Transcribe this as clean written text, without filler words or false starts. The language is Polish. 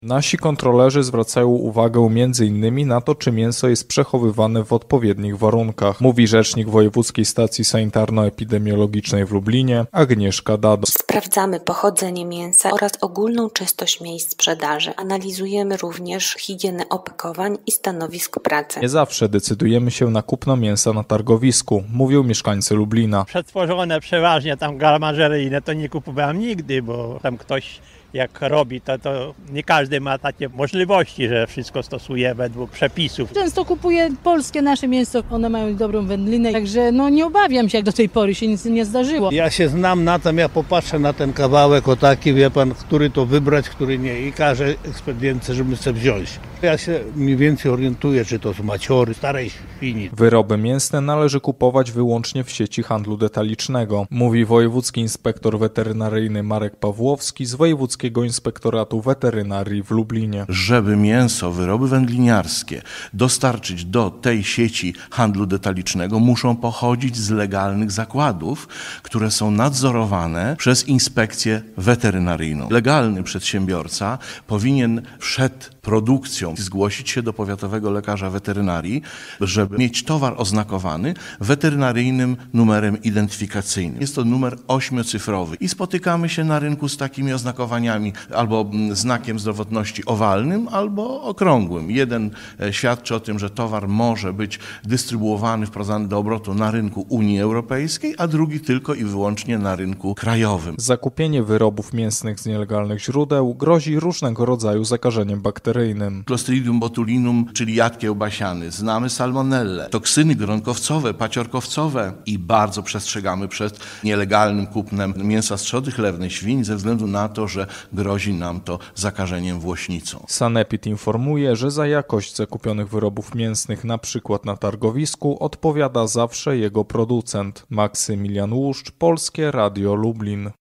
Nasi kontrolerzy zwracają uwagę m.in. na to, czy mięso jest przechowywane w odpowiednich warunkach, mówi rzecznik Wojewódzkiej Stacji Sanitarno-Epidemiologicznej w Lublinie Agnieszka Dado. Sprawdzamy pochodzenie mięsa oraz ogólną czystość miejsc sprzedaży. Analizujemy również higienę opakowań i stanowisk pracy. Nie zawsze decydujemy się na kupno mięsa na targowisku, mówią mieszkańcy Lublina. Przetworzone przeważnie tam garmażeryjne to nie kupowałem nigdy, bo tam ktoś jak robi, to nie każdy ma takie możliwości, że wszystko stosuje według przepisów. Często kupuję polskie nasze mięso, one mają dobrą wędlinę, także nie obawiam się, jak do tej pory się nic nie zdarzyło. Ja się znam na tym, ja popatrzę na ten kawałek o taki, wie pan, który to wybrać, który nie i każę ekspedientce, żeby sobie wziąć. Ja się mniej więcej orientuję, czy to z maciory, starej świni. Wyroby mięsne należy kupować wyłącznie w sieci handlu detalicznego, mówi wojewódzki inspektor weterynaryjny Marek Pawłowski z Wojewódzkiego Inspektoratu Weterynarii w Lublinie. Żeby mięso, wyroby wędliniarskie dostarczyć do tej sieci handlu detalicznego, muszą pochodzić z legalnych zakładów, które są nadzorowane przez inspekcję weterynaryjną. Legalny przedsiębiorca powinien przed produkcją zgłosić się do powiatowego lekarza weterynarii, żeby mieć towar oznakowany weterynaryjnym numerem identyfikacyjnym. Jest to numer 8-cyfrowy i spotykamy się na rynku z takimi oznakowaniami albo znakiem zdrowotności owalnym, albo okrągłym. Jeden świadczy o tym, że towar może być dystrybuowany, wprowadzany do obrotu na rynku Unii Europejskiej, a drugi tylko i wyłącznie na rynku krajowym. Zakupienie wyrobów mięsnych z nielegalnych źródeł grozi różnego rodzaju zakażeniem bakteryjnym. Clostridium botulinum, czyli jad kiełbasiany. Znamy salmonellę, toksyny gronkowcowe, paciorkowcowe i bardzo przestrzegamy przed nielegalnym kupnem mięsa z trzody chlewnej świń ze względu na to, że grozi nam to zakażeniem włośnicą. Sanepid informuje, że za jakość zakupionych wyrobów mięsnych, na przykład na targowisku, odpowiada zawsze jego producent. Maksymilian Łuszcz, Polskie Radio Lublin.